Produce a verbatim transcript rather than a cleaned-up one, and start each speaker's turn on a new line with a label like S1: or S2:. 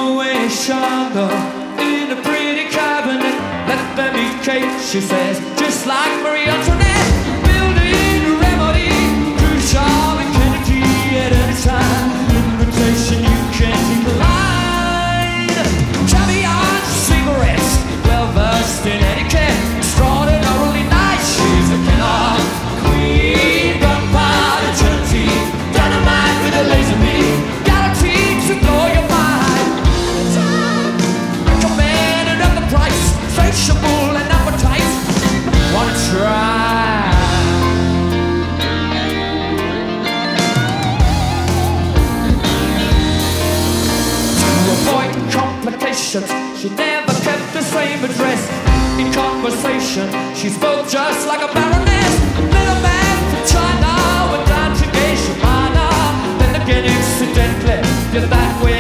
S1: situation in a pretty cabinet. Let them eat cake, she says, just like Marie Antoinette. Building a remedy, Khrushchev and Kennedy at any time. Invitation, you can't decline. Caviar, cigarettes, well versed in etiquette. Extraordinarily nice, she's a killer queen. Gunpowder, gelatine, dynamite with a laser beam. Guaranteed to blow your mind. Recommended at the price, insatiable and appetite. Wanna try? To avoid complications, she never kept the same address. In conversation, she spoke just like a baroness. Middleman from China went down to Geisha Minor. Then again, incidentally, you're that way.